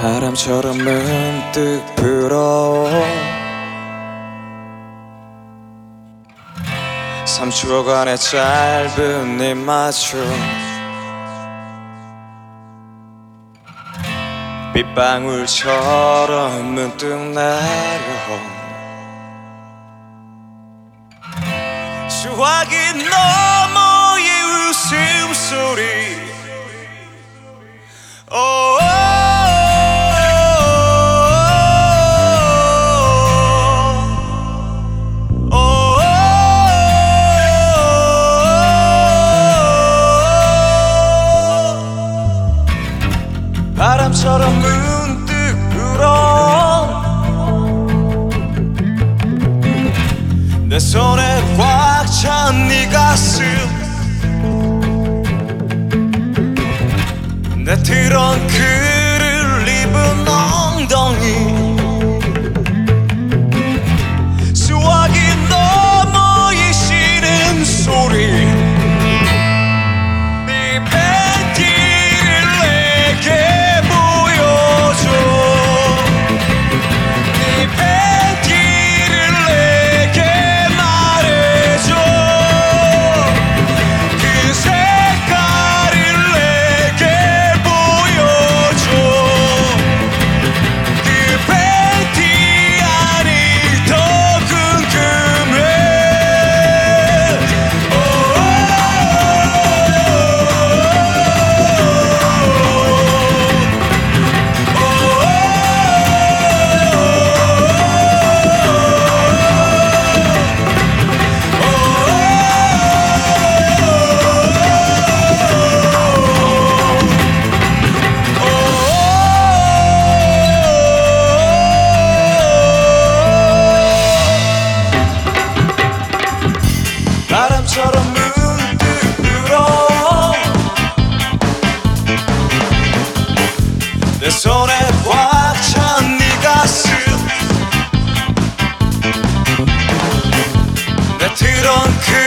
바람처럼 문득 불어온 3초간의 짧은 입맞춤 빗방울처럼 문득 내려온 수화기 너머의 웃음소리 바람처럼 문득 불어 내 손에 꽉 찬 네 가슴 내 트렁크를 입은 엉덩이 수화기 너머의 쉬는 소리 네 팬티를 내게 보여줘 네 팬티를 내게 말해줘 그 색깔을 내게 보여줘 그 팬티 안이 더 궁금해 바람처럼 문득 불어 내 손에 꽉 찬 네 가슴 내 트렁크